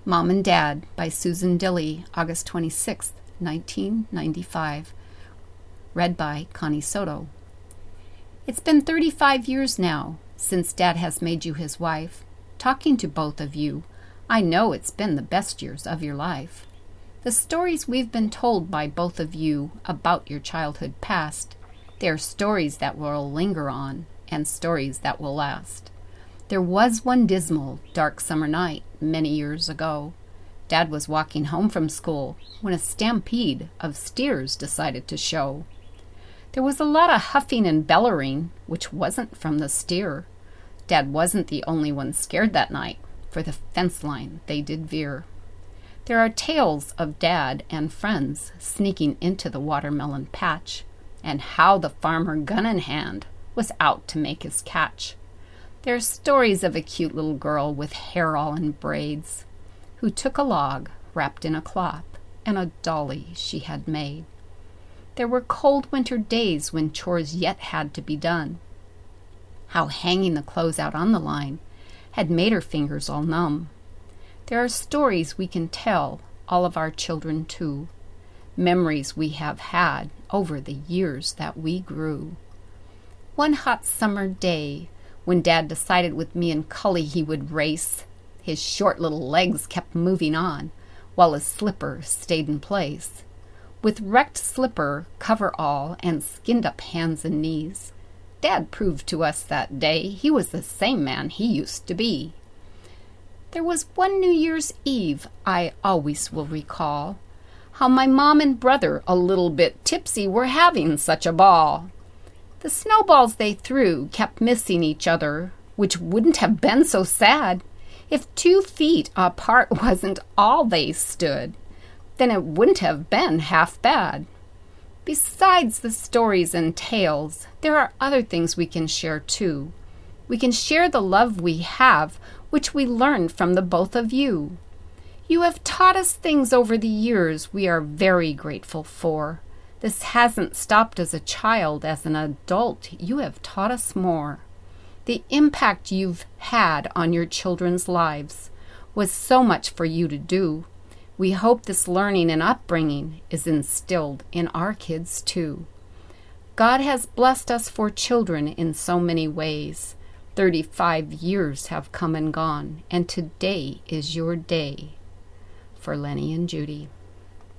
Mom and Dad by Susan Dilley, August 26, 1995. Read by Connie Soto. It's been 35 years now since Dad has made you his wife. Talking to both of you, I know it's been the best years of your life. The stories we've been told by both of you about your childhood past, they're stories that will linger on and stories that will last. There was one dismal, dark summer night many years ago. Dad was walking home from school when a stampede of steers decided to show. There was a lot of huffing and bellowing, which wasn't from the steer. Dad wasn't the only one scared that night. For the fence line they did veer. There are tales of Dad and friends sneaking into the watermelon patch, and how the farmer gun in hand was out to make his catch. There are stories of a cute little girl with hair all in braids, who took a log wrapped in a cloth and a dolly she had made. There were cold winter days when chores yet had to be done. How hanging the clothes out on the line had made her fingers all numb. There are stories we can tell all of our children too, memories we have had over the years that we grew. One hot summer day, when Dad decided with me and Cully he would race, his short little legs kept moving on, while his slipper stayed in place. With wrecked slipper, coverall, and skinned-up hands and knees, Dad proved to us that day he was the same man he used to be. There was one New Year's Eve I always will recall, how my mom and brother, a little bit tipsy, were having such a ball. The snowballs they threw kept missing each other, which wouldn't have been so sad if 2 feet apart wasn't all they stood. Then it wouldn't have been half bad. Besides the stories and tales, there are other things we can share too. We can share the love we have, which we learned from the both of you. You have taught us things over the years we are very grateful for. This hasn't stopped as a child. As an adult, you have taught us more. The impact you've had on your children's lives was so much for you to do. We hope this learning and upbringing is instilled in our kids too. God has blessed us for children in so many ways. 35 years have come and gone, and today is your day. For Lenny and Judy.